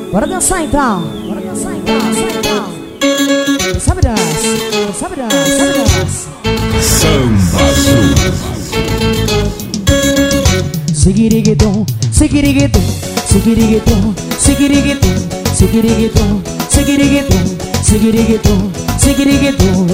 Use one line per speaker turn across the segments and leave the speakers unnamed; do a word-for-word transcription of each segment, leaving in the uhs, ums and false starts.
Bora dançar então. Bora dançar então. Dançar então. Sabe dança. Sabe dança. Sabe dança.
Samba Sul.
Sigiriguidum, sigiriguidum, sigiriguidum, sigiriguidum, sigiriguidum, sigiriguidum, sigiriguidum, sigiriguidum.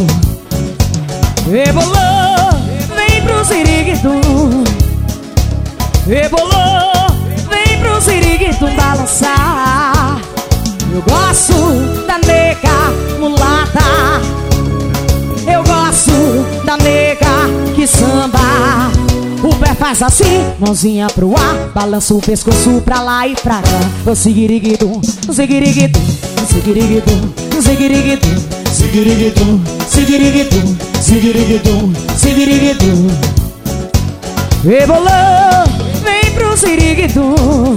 Rebolou, vem pro siriguidum. Rebolou, vem pro siriguidum balançar. Eu gosto da nega mulata. Eu gosto da nega que samba. O pé faz assim, mãozinha pro ar, balança o pescoço pra lá e pra cá. O sigiriguidum, sigiriguidum, sigiriguidum, sigiriguidum, sigiriguidum, sigiriguidum, sigiriguidum, sigiriguidum. Rebolou, vem pro siriguidum.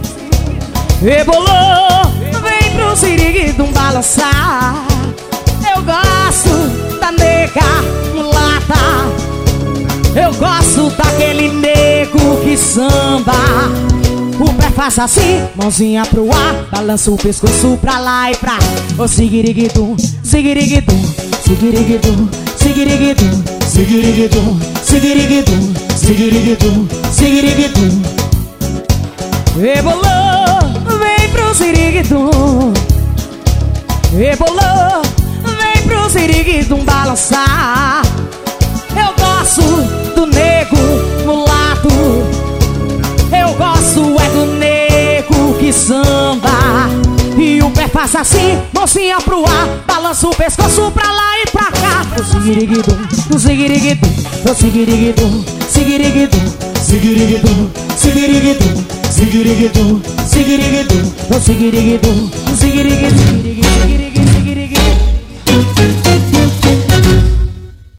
Rebolou, vem pro siriguidum balançar. Eu gosto da nega mulata. Eu gosto daquele nego que samba. O pé faz assim, mãozinha pro ar, balança o pescoço pra lá e pra. O sigiriguidum, sigiriguidum, sigiriguidum, sigiriguidum, sigiriguidum, sigiriguidum, sigiriguidum, sigiriguidum. Rebolou, vem pro siriguidum. Rebolou, vem pro siriguidum balançar. Eu gosto do nego mulato. Eu gosto é do nego que samba. E o pé faz assim, mãozinha pro ar, balança o pescoço pra lá e pra cá. O sigiriguidum, o sigiriguidum, o sigiriguidum, sigiriguidum, sigiriguidum, sigiriguidum, sigiriguidum, sigiriguidum, o sigiriguidum, o sigiriguidum, sigiriguidum.